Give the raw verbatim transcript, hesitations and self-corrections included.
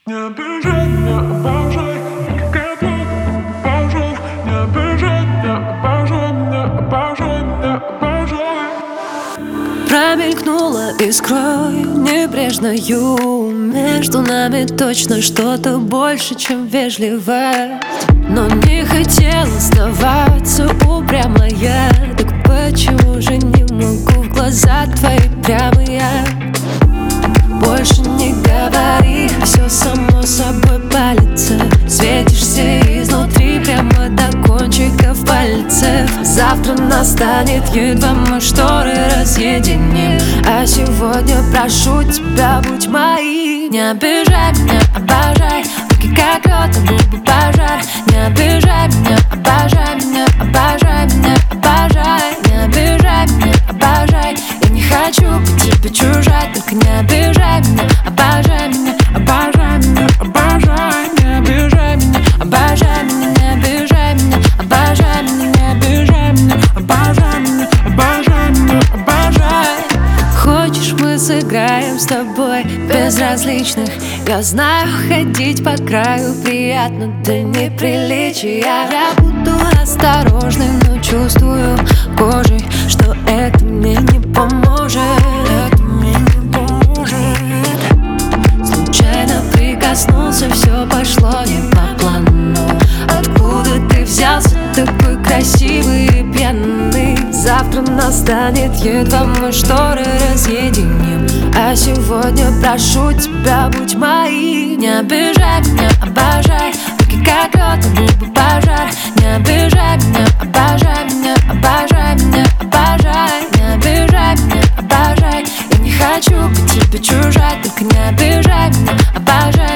Не обижай меня, обожай, как я обожаю. Не обижай меня, обожай меня, обожай меня, обожай. Промелькнула искрой небрежною. Между нами точно что-то больше, чем вежливость. Но не хотела оставаться упрямая. Так почему же не могу в глаза твои прямые? Больше не говори, все само собой палится. Светишься изнутри прямо до кончиков пальцев. Завтра настанет, едва мы шторы разъединим. А сегодня прошу тебя, будь моей. Не обижай меня, обожай, руки как лед, а губы пожар. Не обижай меня, обожай меня, обожай меня, обожай. Не обижай меня, обожай, я не хочу быть тебе чужой. Только не обижай меня, обожай меня, обожай меня, обожай. Не обижай меня, обожай меня, не обижай меня, обожай меня, не обижай меня, обожай меня, обожай меня, обожай. Хочешь, мы сыграем с тобой безразличных? Я знаю, ходить по краю приятно до неприличия. Я буду осторожной, но чувствую кожей, что это мне не поможет. Это мне не поможет. Случайно прикоснулся, все пошло не по плану. Откуда ты взялся такой красивый и пьяный? Завтра настанет, едва мы шторы разъединим. А сегодня прошу тебя, будь моей. Не обижай меня, обожай, руки как лед, а губы пожар. Не обижай меня, обожай меня, обожай меня, обожай. Не обижай меня, обожай, я не хочу быть тебе чужой. Только не обижай меня, обожай